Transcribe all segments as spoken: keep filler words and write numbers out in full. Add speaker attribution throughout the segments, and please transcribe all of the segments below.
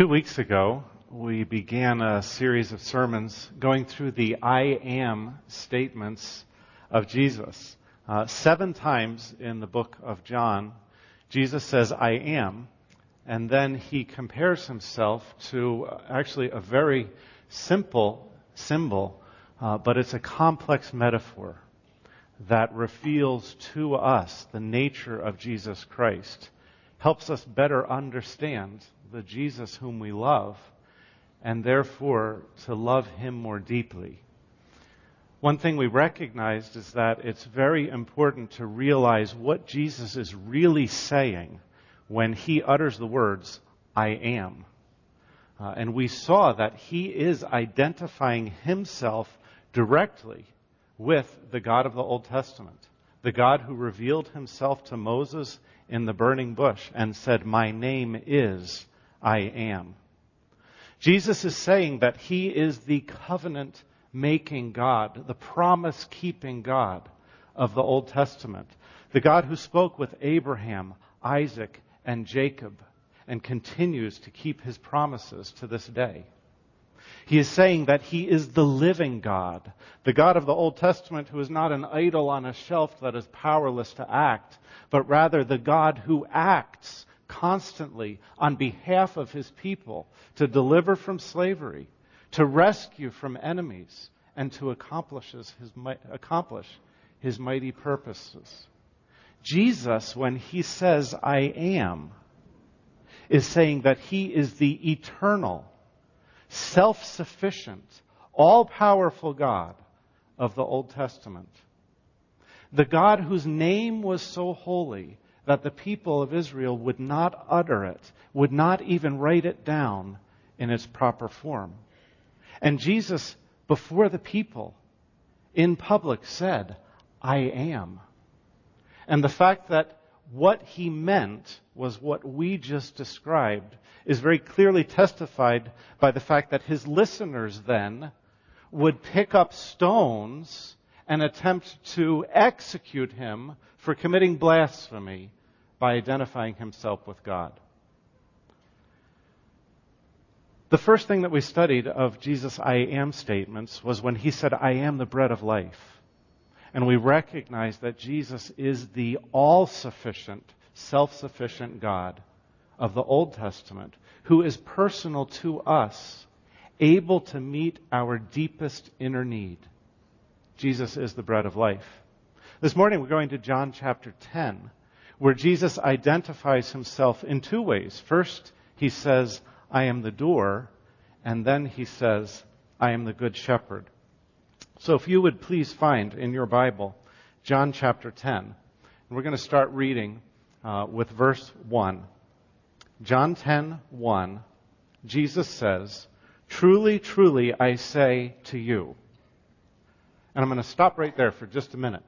Speaker 1: Two weeks ago, we began a series of sermons going through the I am statements of Jesus. Uh, seven times in the book of John, Jesus says, I am, and then he compares himself to actually a very simple symbol, uh, but it's a complex metaphor that reveals to us the nature of Jesus Christ, helps us better understand the Jesus whom we love, and therefore to love him more deeply. One thing we recognized is that it's very important to realize what Jesus is really saying when he utters the words, I am. Uh, and we saw that he is identifying himself directly with the God of the Old Testament, the God who revealed himself to Moses in the burning bush and said, my name is I am. Jesus is saying that he is the covenant-making God, the promise-keeping God of the Old Testament, the God who spoke with Abraham, Isaac, and Jacob, and continues to keep his promises to this day. He is saying that he is the living God, the God of the Old Testament who is not an idol on a shelf that is powerless to act, but rather the God who acts constantly on behalf of his people to deliver from slavery, to rescue from enemies, and to accomplish his, accomplish his mighty purposes. Jesus, when he says, I am, is saying that he is the eternal, self-sufficient, all-powerful God of the Old Testament. The God whose name was so holy that the people of Israel would not utter it, would not even write it down in its proper form. And Jesus, before the people, in public said, I am. And the fact that what he meant was what we just described is very clearly testified by the fact that his listeners then would pick up stones and attempt to execute him for committing blasphemy by identifying himself with God. The first thing that we studied of Jesus' I am statements was when he said, I am the bread of life. And we recognize that Jesus is the all-sufficient, self-sufficient God of the Old Testament, who is personal to us, able to meet our deepest inner need. Jesus is the bread of life. This morning we're going to John chapter ten, where Jesus identifies himself in two ways. First, he says, I am the door, and then he says, I am the good shepherd. So if you would please find in your Bible, John chapter ten, and we're going to start reading uh, with verse one. John ten, one, Jesus says, truly, truly, I say to you. And I'm going to stop right there for just a minute.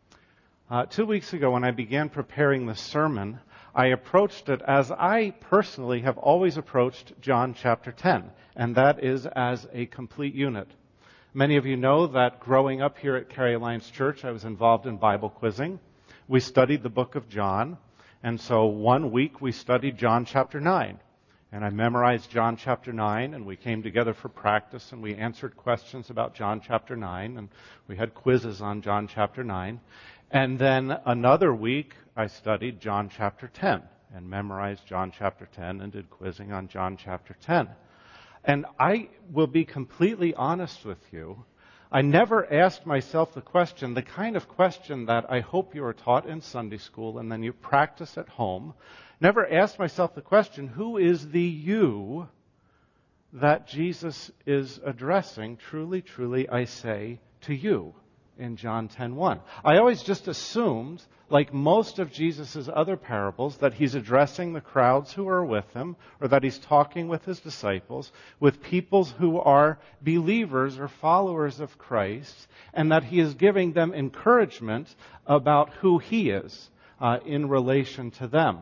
Speaker 1: Uh, two weeks ago, when I began preparing the sermon, I approached it as I personally have always approached John chapter ten, and that is as a complete unit. Many of you know that growing up here at Cary Alliance Church, I was involved in Bible quizzing. We studied the book of John, and so one week we studied John chapter nine. And I memorized John chapter nine, and we came together for practice, and we answered questions about John chapter nine, and we had quizzes on John chapter nine. And then another week, I studied John chapter ten, and memorized John chapter ten, and did quizzing on John chapter ten. And I will be completely honest with you, I never asked myself the question, the kind of question that I hope you are taught in Sunday school, and then you practice at home, never asked myself the question, who is the you that Jesus is addressing? Truly, truly, I say to you in John ten one. I always just assumed, like most of Jesus' other parables, that he's addressing the crowds who are with him, or that he's talking with his disciples, with people who are believers or followers of Christ, and that he is giving them encouragement about who he is uh, in relation to them.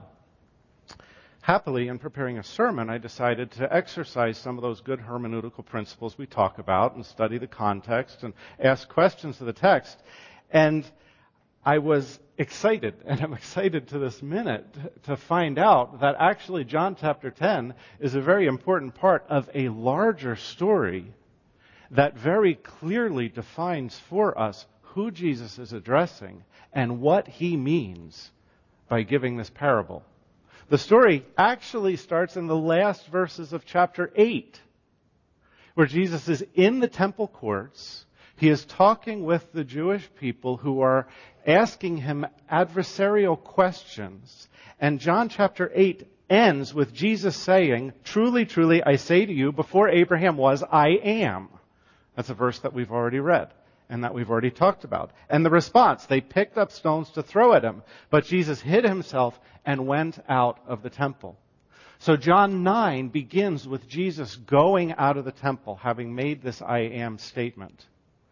Speaker 1: Happily, in preparing a sermon, I decided to exercise some of those good hermeneutical principles we talk about and study the context and ask questions of the text. And I was excited, and I'm excited to this minute, to find out that actually John chapter ten is a very important part of a larger story that very clearly defines for us who Jesus is addressing and what he means by giving this parable. The story actually starts in the last verses of chapter eight, where Jesus is in the temple courts. He is talking with the Jewish people who are asking him adversarial questions. And John chapter eight ends with Jesus saying, "Truly, truly, I say to you, before Abraham was, I am." That's a verse that we've already read and that we've already talked about. And the response, they picked up stones to throw at him, but Jesus hid himself and went out of the temple. So John nine begins with Jesus going out of the temple, having made this I am statement.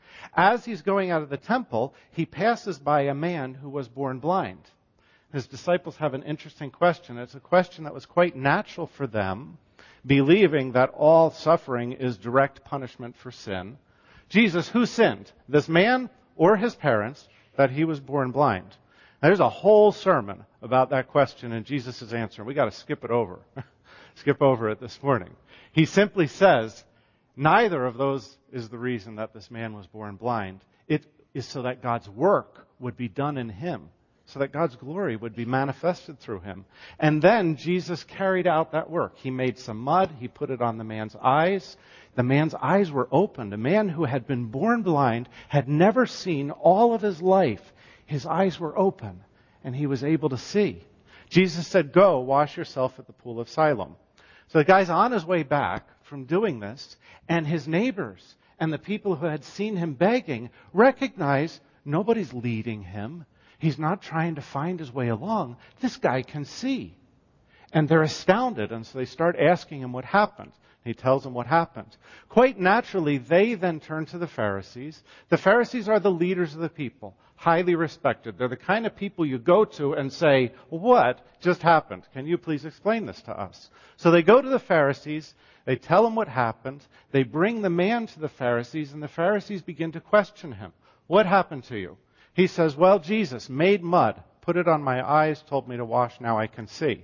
Speaker 1: As he's going out of the temple, he passes by a man who was born blind. His disciples have an interesting question. It's a question that was quite natural for them, believing that all suffering is direct punishment for sin. Jesus, who sinned? This man or his parents that he was born blind? Now, there's a whole sermon about that question and Jesus' answer. We got to skip it over. skip over it this morning. He simply says, neither of those is the reason that this man was born blind. It is so that God's work would be done in him, so that God's glory would be manifested through him. And then Jesus carried out that work. He made some mud. He put it on the man's eyes. The man's eyes were opened. A man who had been born blind, had never seen all of his life. His eyes were open, and he was able to see. Jesus said, "Go, wash yourself at the pool of Siloam." So the guy's on his way back from doing this, and his neighbors and the people who had seen him begging recognize nobody's leading him. He's not trying to find his way along. This guy can see. And they're astounded, and so they start asking him what happened. He tells them what happened. Quite naturally, they then turn to the Pharisees. The Pharisees are the leaders of the people, highly respected. They're the kind of people you go to and say, "What just happened? Can you please explain this to us?" So they go to the Pharisees. They tell them what happened. They bring the man to the Pharisees, and the Pharisees begin to question him. "What happened to you?" He says, "Well, Jesus made mud, put it on my eyes, told me to wash, now I can see."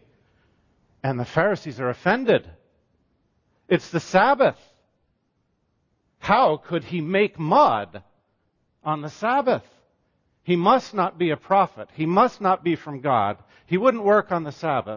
Speaker 1: And the Pharisees are offended. It's the Sabbath. How could he make mud on the Sabbath? He must not be a prophet. He must not be from God. He wouldn't work on the Sabbath.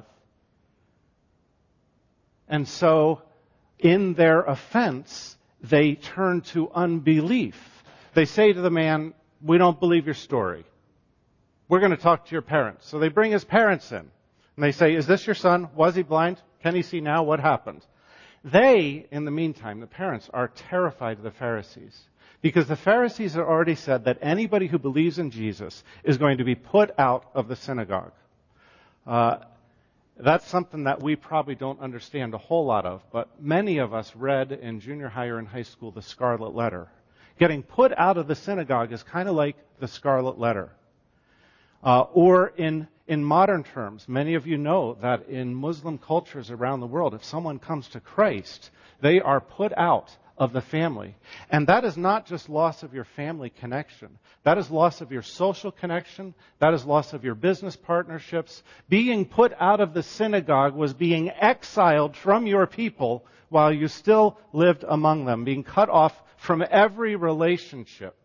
Speaker 1: And so, in their offense, they turn to unbelief. They say to the man, "We don't believe your story. We're going to talk to your parents." So they bring his parents in. And they say, "Is this your son? Was he blind? Can he see now? What happened?" They, in the meantime, the parents, are terrified of the Pharisees. Because the Pharisees had already said that anybody who believes in Jesus is going to be put out of the synagogue. Uh, that's something that we probably don't understand a whole lot of, but many of us read in junior high or in high school the Scarlet Letter. Getting put out of the synagogue is kind of like the Scarlet Letter. Uh, or in in modern terms, many of you know that in Muslim cultures around the world, if someone comes to Christ, they are put out of the family. And that is not just loss of your family connection. That is loss of your social connection. That is loss of your business partnerships. Being put out of the synagogue was being exiled from your people while you still lived among them, being cut off from every relationship.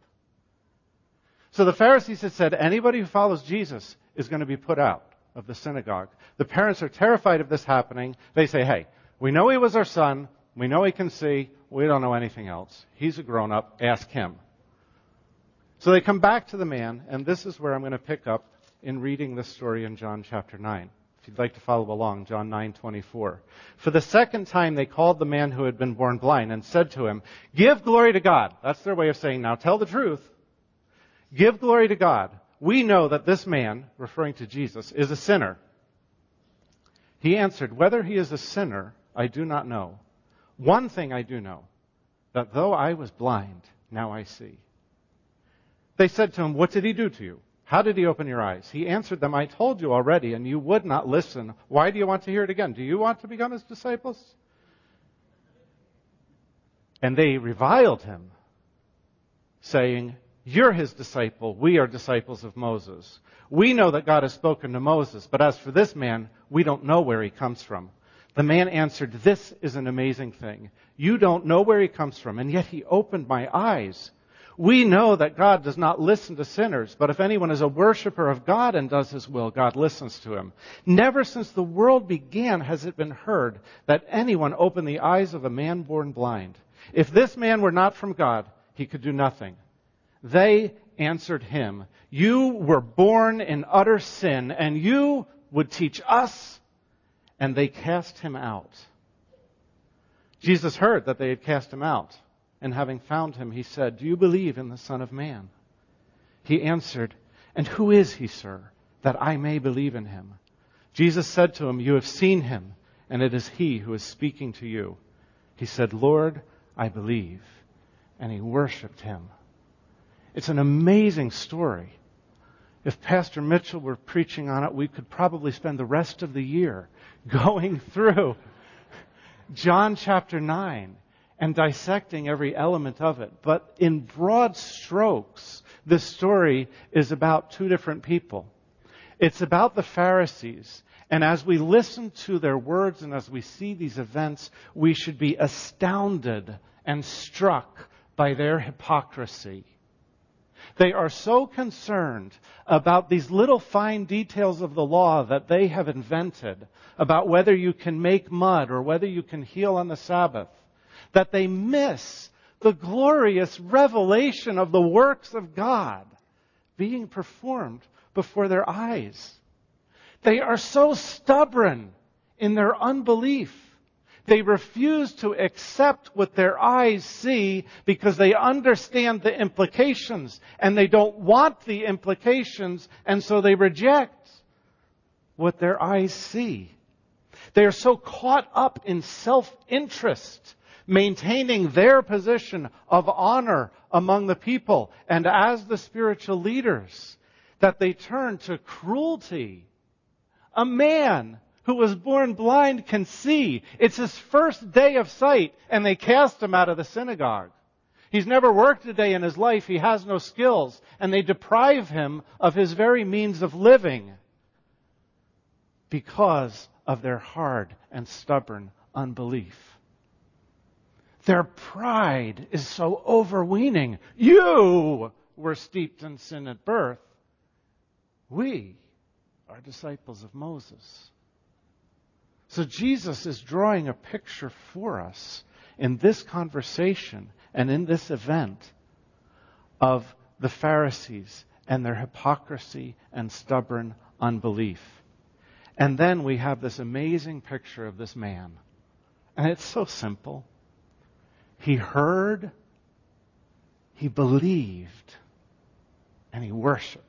Speaker 1: So the Pharisees had said, anybody who follows Jesus is going to be put out of the synagogue. The parents are terrified of this happening. They say, "Hey, we know he was our son. We know he can see. We don't know anything else. He's a grown-up. Ask him." So they come back to the man, and this is where I'm going to pick up in reading this story in John chapter nine. If you'd like to follow along, John nine twenty-four. "For the second time they called the man who had been born blind and said to him, 'Give glory to God.'" That's their way of saying, now tell the truth. "Give glory to God. We know that this man," referring to Jesus, "is a sinner." He answered, "Whether he is a sinner, I do not know. One thing I do know, that though I was blind, now I see." They said to him, "What did he do to you? How did he open your eyes?" He answered them, "I told you already, and you would not listen. Why do you want to hear it again? Do you want to become his disciples?" And they reviled him, saying, You're his disciple. We are disciples of Moses. We know that God has spoken to Moses, but as for this man, we don't know where he comes from." The man answered, "This is an amazing thing. You don't know where he comes from, and yet he opened my eyes. We know that God does not listen to sinners, but if anyone is a worshiper of God and does his will, God listens to him. Never since the world began has it been heard that anyone opened the eyes of a man born blind. If this man were not from God, he could do nothing." They answered him, "You were born in utter sin, and you would teach us?" And they cast him out. Jesus heard that they had cast him out, and having found him, he said, "Do you believe in the Son of Man?" He answered, "And who is he, sir, that I may believe in him?" Jesus said to him, "You have seen him, and it is he who is speaking to you." He said, "Lord, I believe." And he worshipped him. It's an amazing story. If Pastor Mitchell were preaching on it, we could probably spend the rest of the year going through John chapter nine and dissecting every element of it. But in broad strokes, this story is about two different people. It's about the Pharisees. And as we listen to their words and as we see these events, we should be astounded and struck by their hypocrisy. They are so concerned about these little fine details of the law that they have invented, about whether you can make mud or whether you can heal on the Sabbath, that they miss the glorious revelation of the works of God being performed before their eyes. They are so stubborn in their unbelief. They refuse to accept what their eyes see because they understand the implications and they don't want the implications, and so they reject what their eyes see. They are so caught up in self-interest, maintaining their position of honor among the people and as the spiritual leaders, that they turn to cruelty. A man who was born blind can see. It's his first day of sight, and they cast him out of the synagogue. He's never worked a day in his life. He has no skills, and they deprive him of his very means of living because of their hard and stubborn unbelief. Their pride is so overweening. You were steeped in sin at birth. We are disciples of Moses. So Jesus is drawing a picture for us in this conversation and in this event of the Pharisees and their hypocrisy and stubborn unbelief. And then we have this amazing picture of this man. And it's so simple. He heard, he believed, and he worshiped.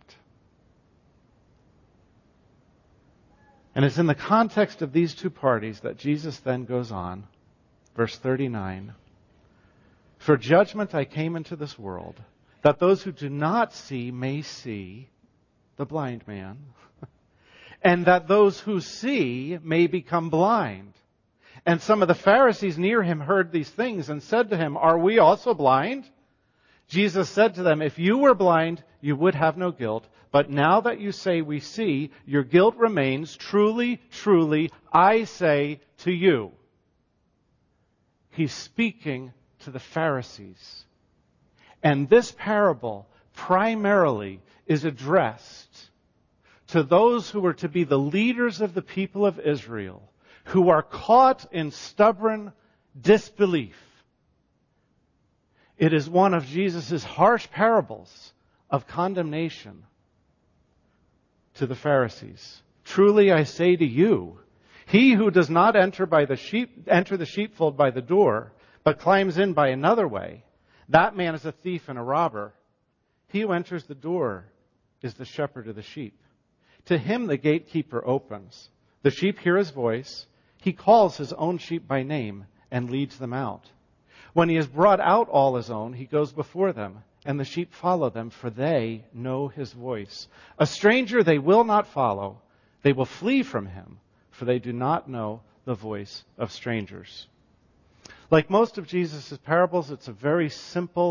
Speaker 1: And it's in the context of these two parties that Jesus then goes on, verse thirty-nine, "For judgment I came into this world, that those who do not see may see," the blind man, "and that those who see may become blind." And some of the Pharisees near him heard these things and said to him, "Are we also blind?" Jesus said to them, "If you were blind, you would have no guilt. But now that you say we see, your guilt remains. Truly, truly, I say to you." He's speaking to the Pharisees. And this parable primarily is addressed to those who are to be the leaders of the people of Israel, who are caught in stubborn disbelief. It is one of Jesus' harsh parables of condemnation to the Pharisees. "Truly I say to you, he who does not enter by the sheep enter the sheepfold by the door, but climbs in by another way, that man is a thief and a robber. He who enters the door is the shepherd of the sheep. To him the gatekeeper opens. The sheep hear his voice. He calls his own sheep by name and leads them out. When he has brought out all his own, he goes before them, and the sheep follow them, for they know his voice. A stranger they will not follow. They will flee from him, for they do not know the voice of strangers." Like most of Jesus' parables, it's a very simple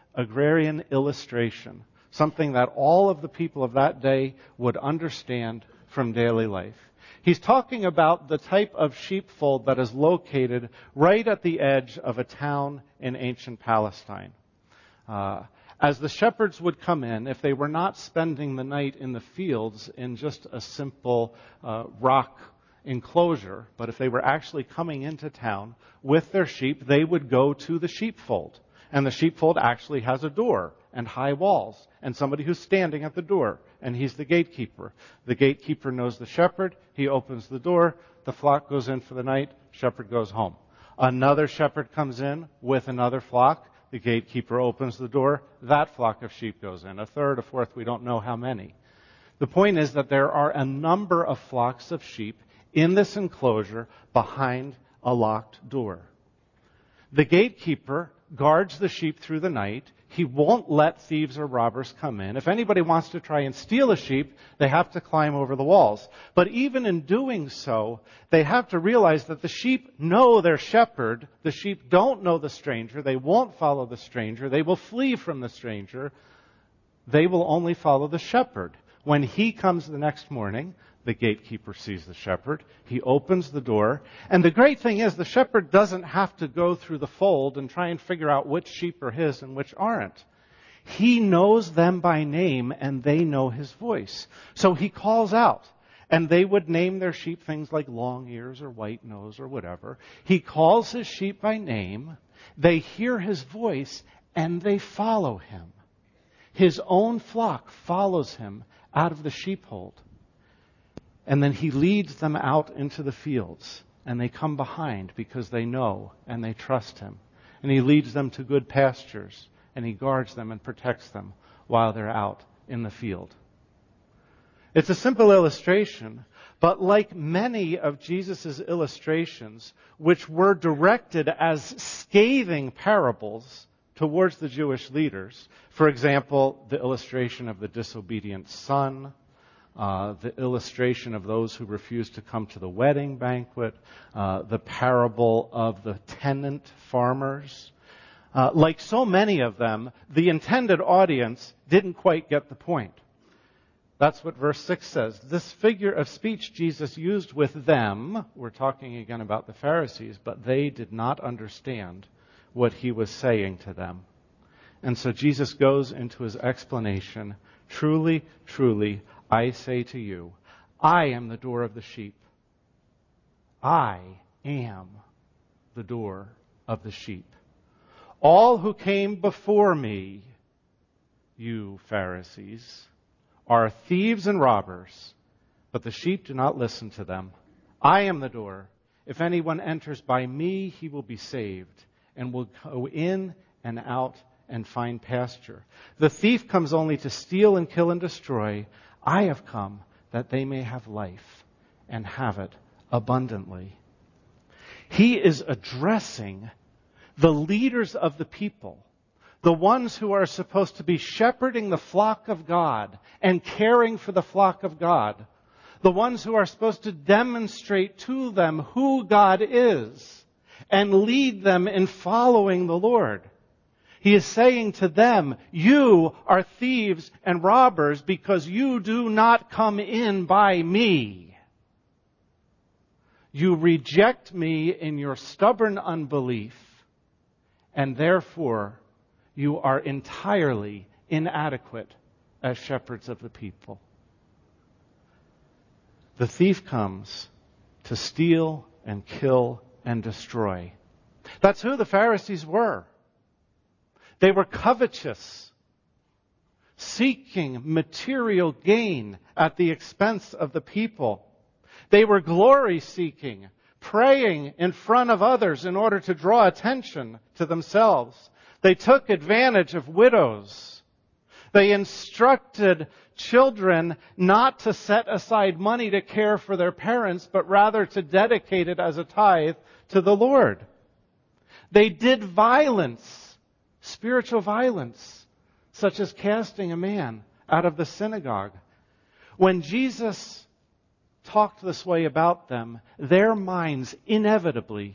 Speaker 1: agrarian illustration, something that all of the people of that day would understand from daily life. He's talking about the type of sheepfold that is located right at the edge of a town in ancient Palestine. Uh, as the shepherds would come in, if they were not spending the night in the fields in just a simple uh, rock enclosure, but if they were actually coming into town with their sheep, they would go to the sheepfold. And the sheepfold actually has a door and high walls and somebody who's standing at the door, and he's the gatekeeper. The gatekeeper knows the shepherd. He opens the door. The flock goes in for the night. Shepherd goes home. Another shepherd comes in with another flock. The gatekeeper opens the door. That flock of sheep goes in. A third, a fourth, we don't know how many. The point is that there are a number of flocks of sheep in this enclosure behind a locked door. The gatekeeper guards the sheep through the night. He won't let thieves or robbers come in. If anybody wants to try and steal a sheep, they have to climb over the walls. But even in doing so, they have to realize that the sheep know their shepherd. The sheep don't know the stranger. They won't follow the stranger. They will flee from the stranger. They will only follow the shepherd. When he comes the next morning, the gatekeeper sees the shepherd. He opens the door. And the great thing is, the shepherd doesn't have to go through the fold and try and figure out which sheep are his and which aren't. He knows them by name, and they know his voice. So he calls out. And they would name their sheep things like long ears or white nose or whatever. He calls his sheep by name. They hear his voice, and they follow him. His own flock follows him out of the sheepfold. And then he leads them out into the fields, and they come behind because they know and they trust him. And he leads them to good pastures, and he guards them and protects them while they're out in the field. It's a simple illustration, but like many of Jesus' illustrations, which were directed as scathing parables towards the Jewish leaders, for example, the illustration of the disobedient son, Uh, the illustration of those who refuse to come to the wedding banquet, uh, the parable of the tenant farmers. Uh, like so many of them, the intended audience didn't quite get the point. That's what verse six says. This figure of speech Jesus used with them, we're talking again about the Pharisees, but they did not understand what he was saying to them. And so Jesus goes into his explanation. Truly, truly, I say to you, I am the door of the sheep. I am the door of the sheep. All who came before me, you Pharisees, are thieves and robbers, but the sheep do not listen to them. I am the door. If anyone enters by me, he will be saved and will go in and out and find pasture. The thief comes only to steal and kill and destroy. I have come that they may have life and have it abundantly. He is addressing the leaders of the people, the ones who are supposed to be shepherding the flock of God and caring for the flock of God, the ones who are supposed to demonstrate to them who God is and lead them in following the Lord. He is saying to them, you are thieves and robbers because you do not come in by me. You reject me in your stubborn unbelief, and therefore you are entirely inadequate as shepherds of the people. The thief comes to steal and kill and destroy. That's who the Pharisees were. They were covetous, seeking material gain at the expense of the people. They were glory-seeking, praying in front of others in order to draw attention to themselves. They took advantage of widows. They instructed children not to set aside money to care for their parents, but rather to dedicate it as a tithe to the Lord. They did violence. Spiritual violence, such as casting a man out of the synagogue. When Jesus talked this way about them, their minds inevitably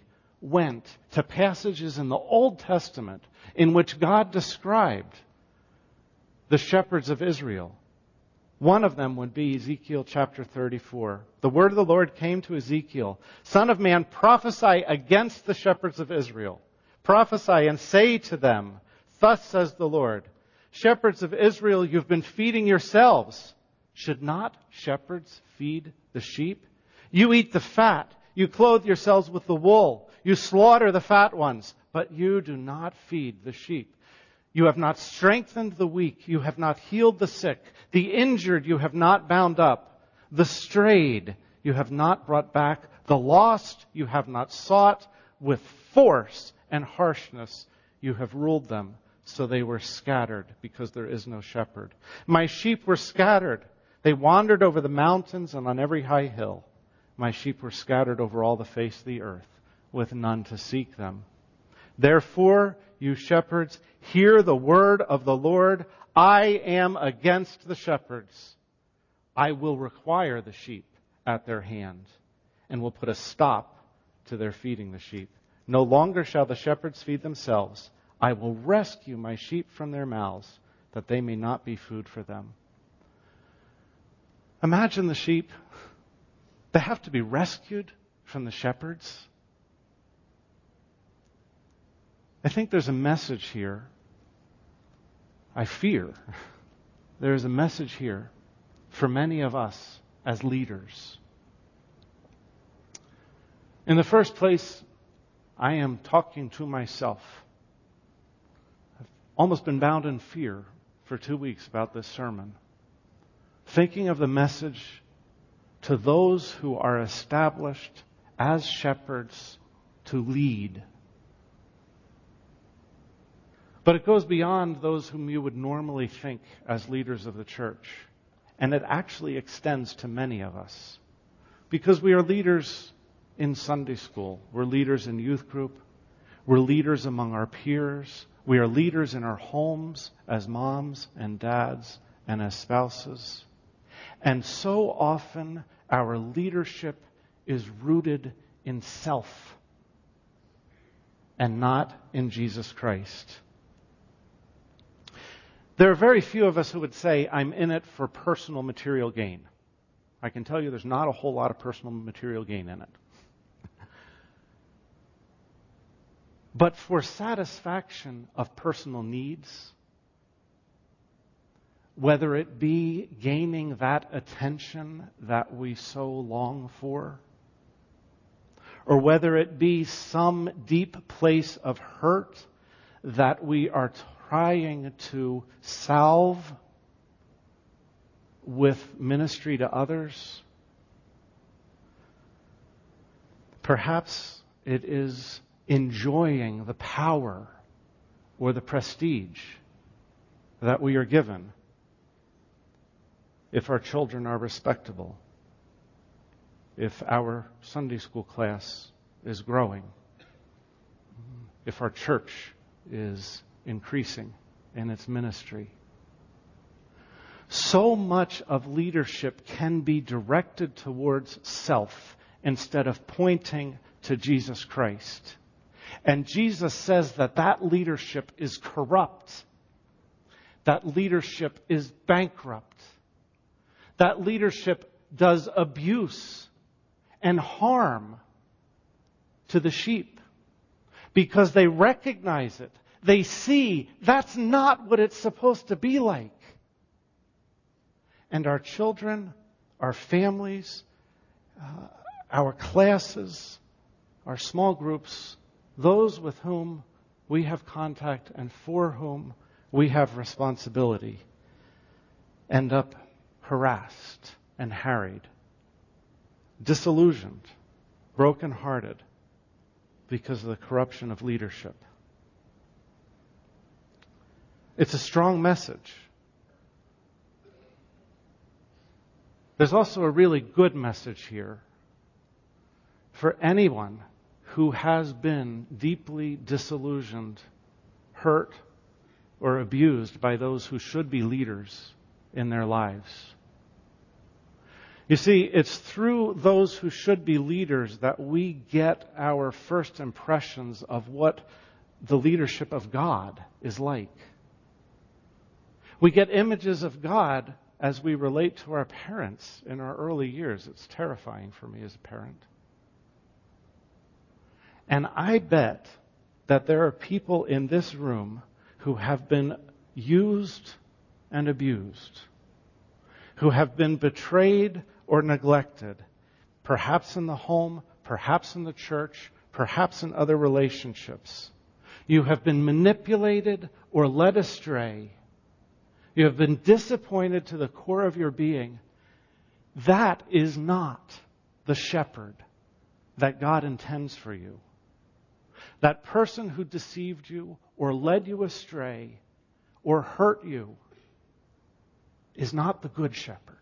Speaker 1: went to passages in the Old Testament in which God described the shepherds of Israel. One of them would be Ezekiel chapter thirty-four. The word of the Lord came to Ezekiel, "Son of man, prophesy against the shepherds of Israel. Prophesy and say to them, thus says the Lord, shepherds of Israel, you've been feeding yourselves. Should not shepherds feed the sheep? You eat the fat. You clothe yourselves with the wool. You slaughter the fat ones, but you do not feed the sheep. You have not strengthened the weak. You have not healed the sick. The injured you have not bound up. The strayed you have not brought back. The lost you have not sought. With force and harshness you have ruled them, so they were scattered because there is no shepherd. My sheep were scattered. They wandered over the mountains and on every high hill. My sheep were scattered over all the face of the earth, with none to seek them. Therefore, you shepherds, hear the word of the Lord. I am against the shepherds. I will require the sheep at their hand, and will put a stop to their feeding the sheep. No longer shall the shepherds feed themselves. I will rescue my sheep from their mouths, that they may not be food for them." Imagine the sheep. They have to be rescued from the shepherds. I think there's a message here. I fear there is a message here for many of us as leaders. In the first place, I am talking to myself. I've almost been bound in fear for two weeks about this sermon, thinking of the message to those who are established as shepherds to lead. But it goes beyond those whom you would normally think as leaders of the church. And it actually extends to many of us. Because we are leaders in Sunday school. We're leaders in youth group. We're leaders among our peers. We are leaders in our homes as moms and dads and as spouses. And so often our leadership is rooted in self and not in Jesus Christ. There are very few of us who would say, I'm in it for personal material gain. I can tell you there's not a whole lot of personal material gain in it. But for satisfaction of personal needs, whether it be gaining that attention that we so long for, or whether it be some deep place of hurt that we are trying to salve with ministry to others, perhaps it is enjoying the power or the prestige that we are given if our children are respectable, if our Sunday school class is growing, if our church is increasing in its ministry. So much of leadership can be directed towards self instead of pointing to Jesus Christ. And Jesus says that that leadership is corrupt. That leadership is bankrupt. That leadership does abuse and harm to the sheep because they recognize it. They see that's not what it's supposed to be like. And our children, our families, uh, our classes, our small groups, those with whom we have contact and for whom we have responsibility, end up harassed and harried, disillusioned, brokenhearted because of the corruption of leadership. It's a strong message. There's also a really good message here for anyone who has been deeply disillusioned, hurt, or abused by those who should be leaders in their lives. You see, it's through those who should be leaders that we get our first impressions of what the leadership of God is like. We get images of God as we relate to our parents in our early years. It's terrifying for me as a parent. And I bet that there are people in this room who have been used and abused, who have been betrayed or neglected, perhaps in the home, perhaps in the church, perhaps in other relationships. You have been manipulated or led astray. You have been disappointed to the core of your being. That is not the shepherd that God intends for you. That person who deceived you or led you astray or hurt you is not the good shepherd.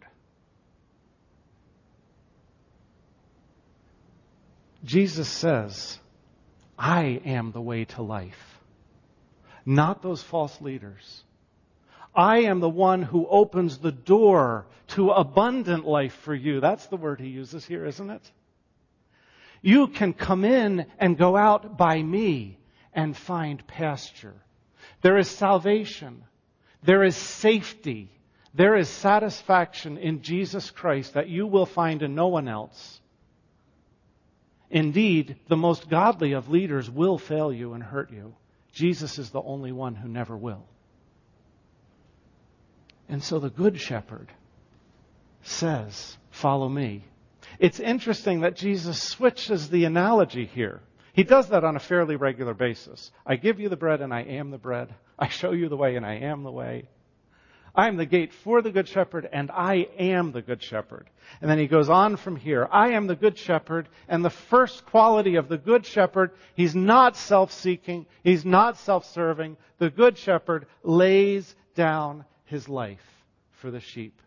Speaker 1: Jesus says, I am the way to life, not those false leaders. I am the one who opens the door to abundant life for you. That's the word he uses here, isn't it? You can come in and go out by me and find pasture. There is salvation. There is safety. There is satisfaction in Jesus Christ that you will find in no one else. Indeed, the most godly of leaders will fail you and hurt you. Jesus is the only one who never will. And so the Good Shepherd says, follow me. It's interesting that Jesus switches the analogy here. He does that on a fairly regular basis. I give you the bread and I am the bread. I show you the way and I am the way. I am the gate for the Good Shepherd and I am the Good Shepherd. And then he goes on from here. I am the Good Shepherd, and the first quality of the Good Shepherd, he's not self-seeking, he's not self-serving. The Good Shepherd lays down his life for the sheep.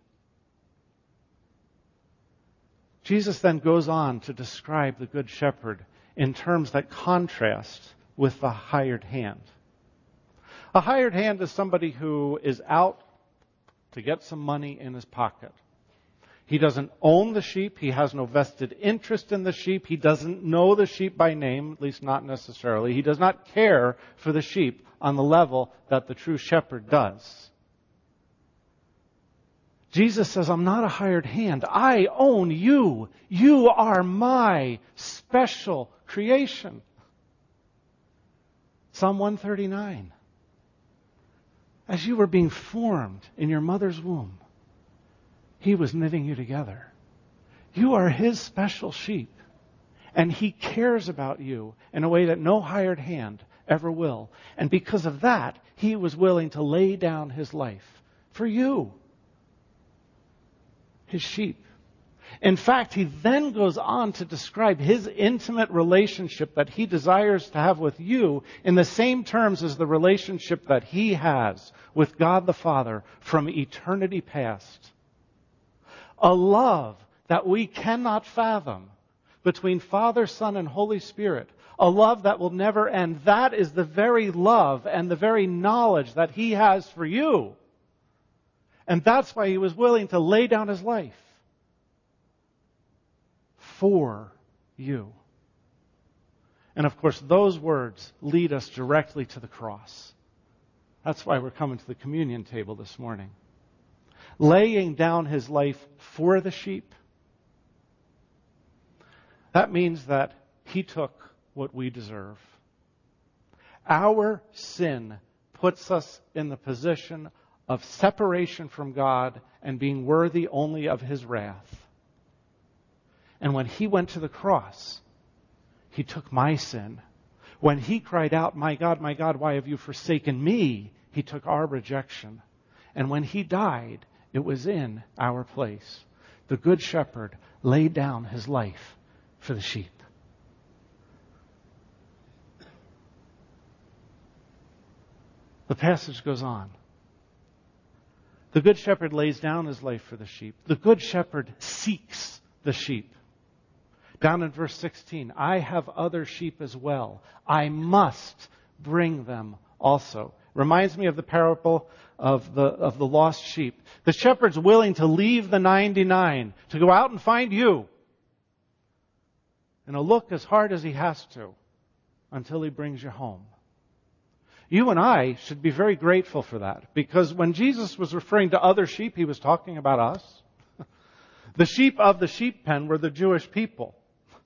Speaker 1: Jesus then goes on to describe the Good Shepherd in terms that contrast with the hired hand. A hired hand is somebody who is out to get some money in his pocket. He doesn't own the sheep. He has no vested interest in the sheep. He doesn't know the sheep by name, at least not necessarily. He does not care for the sheep on the level that the true shepherd does. Jesus says, I'm not a hired hand. I own you. You are my special creation. Psalm one thirty-nine. As you were being formed in your mother's womb, He was knitting you together. You are His special sheep. And He cares about you in a way that no hired hand ever will. And because of that, He was willing to lay down His life for you, His sheep. In fact, He then goes on to describe His intimate relationship that He desires to have with you in the same terms as the relationship that He has with God the Father from eternity past. A love that we cannot fathom between Father, Son, and Holy Spirit. A love that will never end. That is the very love and the very knowledge that He has for you. And that's why He was willing to lay down His life for you. And of course, those words lead us directly to the cross. That's why we're coming to the communion table this morning. Laying down His life for the sheep. That means that He took what we deserve. Our sin puts us in the position of separation from God and being worthy only of His wrath. And when He went to the cross, He took my sin. When He cried out, my God, my God, why have you forsaken me? He took our rejection. And when He died, it was in our place. The Good Shepherd laid down His life for the sheep. The passage goes on. The Good Shepherd lays down His life for the sheep. The Good Shepherd seeks the sheep. Down in verse sixteen, I have other sheep as well. I must bring them also. Reminds me of the parable of the, of the lost sheep. The shepherd's willing to leave the ninety-nine to go out and find you. And he'll look as hard as he has to until he brings you home. You and I should be very grateful for that, because when Jesus was referring to other sheep, he was talking about us. The sheep of the sheep pen were the Jewish people.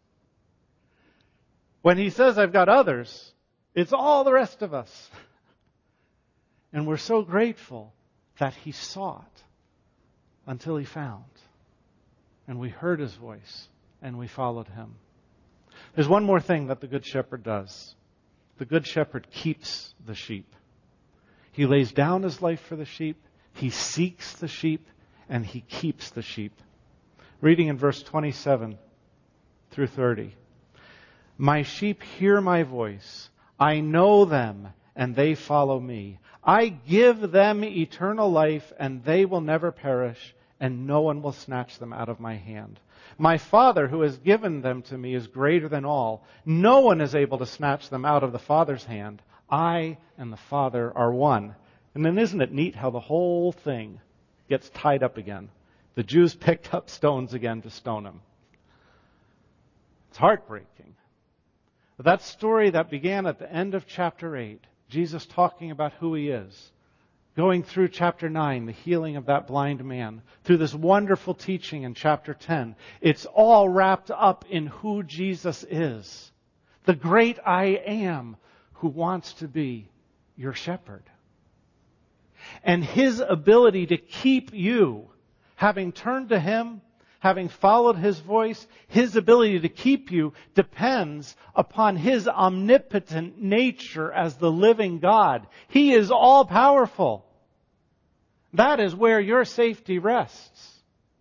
Speaker 1: When he says, I've got others, it's all the rest of us. And we're so grateful that he sought until he found. And we heard his voice and we followed him. There's one more thing that the Good Shepherd does. The Good Shepherd keeps the sheep. He lays down his life for the sheep. He seeks the sheep and he keeps the sheep. Reading in verse twenty-seven through thirty. My sheep hear my voice. I know them and they follow me. I give them eternal life and they will never perish, and no one will snatch them out of my hand. My Father who has given them to me is greater than all. No one is able to snatch them out of the Father's hand. I and the Father are one. And then isn't it neat how the whole thing gets tied up again? The Jews picked up stones again to stone him. It's heartbreaking. But that story that began at the end of chapter eight, Jesus talking about who he is, going through chapter nine, the healing of that blind man, through this wonderful teaching in chapter ten, it's all wrapped up in who Jesus is. The great I am who wants to be your shepherd. And his ability to keep you, having turned to him, having followed his voice, his ability to keep you depends upon his omnipotent nature as the living God. He is all-powerful. That is where your safety rests.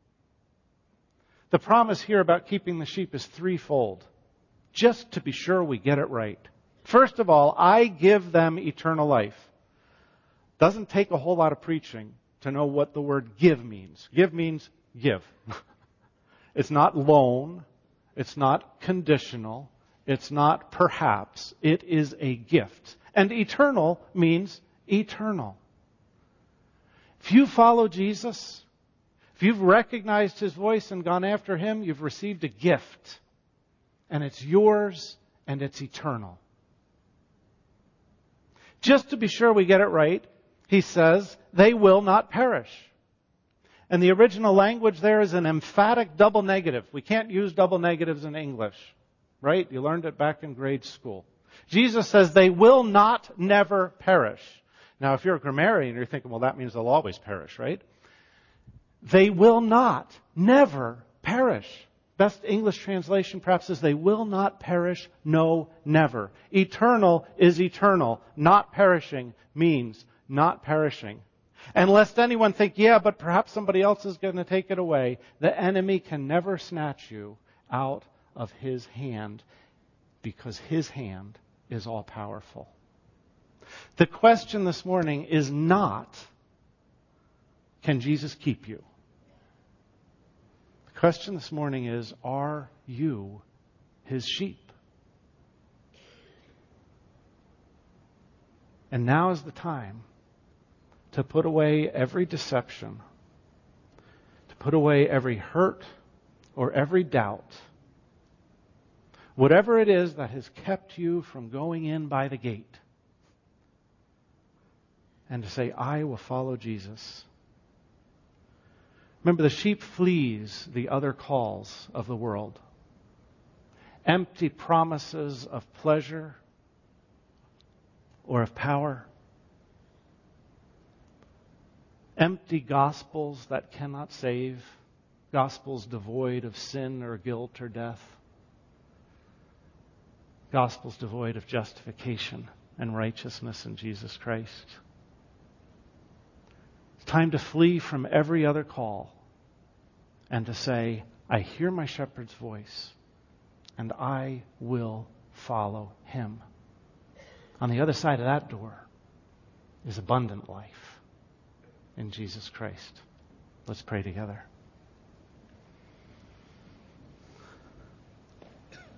Speaker 1: The promise here about keeping the sheep is threefold, just to be sure we get it right. First of all, I give them eternal life. Doesn't take a whole lot of preaching to know what the word give means. Give means give. It's not loan. It's not conditional. It's not perhaps. It is a gift. And eternal means eternal. If you follow Jesus, if you've recognized his voice and gone after him, you've received a gift. And it's yours and it's eternal. Just to be sure we get it right, he says, they will not perish. And the original language there is an emphatic double negative. We can't use double negatives in English, right? You learned it back in grade school. Jesus says they will not never perish. Now, if you're a grammarian, you're thinking, well, that means they'll always perish, right? They will not never perish. Best English translation perhaps is they will not perish, no, never. Eternal is eternal. Not perishing means not perishing. And lest anyone think, yeah, but perhaps somebody else is going to take it away, the enemy can never snatch you out of his hand, because his hand is all powerful. The question this morning is not, can Jesus keep you? The question this morning is, are you his sheep? And now is the time to put away every deception, to put away every hurt or every doubt. Whatever it is that has kept you from going in by the gate. And to say, I will follow Jesus. Remember, the sheep flees the other calls of the world. Empty promises of pleasure or of power. Empty gospels that cannot save. Gospels devoid of sin or guilt or death. Gospels devoid of justification and righteousness in Jesus Christ. It's time to flee from every other call and to say, I hear my shepherd's voice and I will follow him. On the other side of that door is abundant life in Jesus Christ. Let's pray together.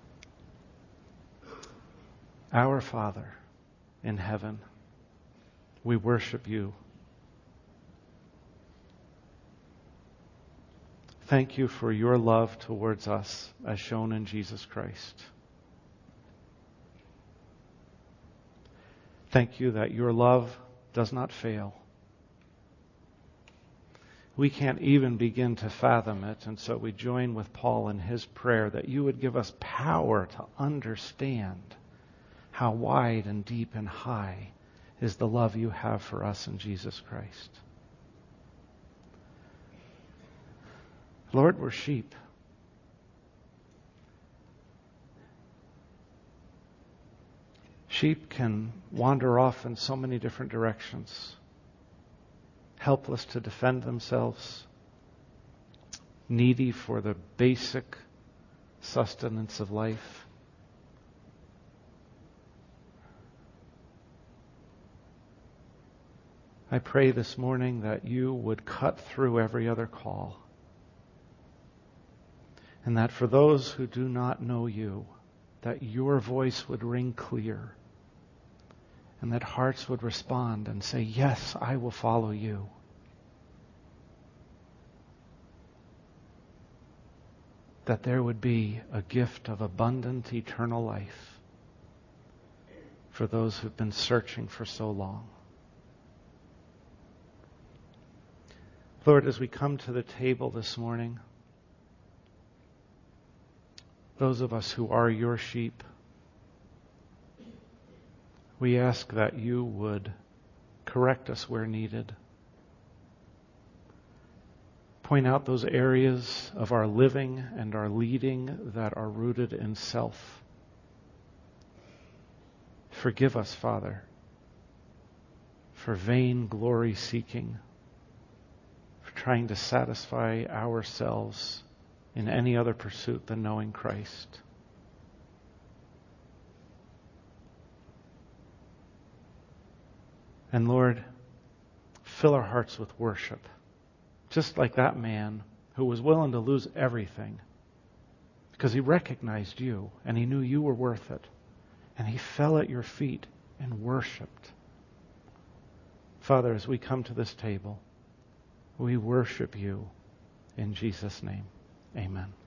Speaker 1: Our Father in heaven, We worship you. Thank you for your love towards us as shown in Jesus Christ. Thank you that your love does not fail. We can't even begin to fathom it, and so we join with Paul in his prayer that you would give us power to understand how wide and deep and high is the love you have for us in Jesus Christ. Lord, we're sheep. Sheep can wander off in so many different directions, helpless to defend themselves, needy for the basic sustenance of life. I pray this morning that you would cut through every other call, and that for those who do not know you, that your voice would ring clear, and that hearts would respond and say, yes, I will follow you. That there would be a gift of abundant eternal life for those who've been searching for so long. Lord, as we come to the table this morning, those of us who are your sheep, we ask that you would correct us where needed. Point out those areas of our living and our leading that are rooted in self. Forgive us, Father, for vain glory seeking, for trying to satisfy ourselves in any other pursuit than knowing Christ. And Lord, fill our hearts with worship, just like that man who was willing to lose everything because he recognized you and he knew you were worth it. And he fell at your feet and worshiped. Father, as we come to this table, we worship you in Jesus' name. Amen.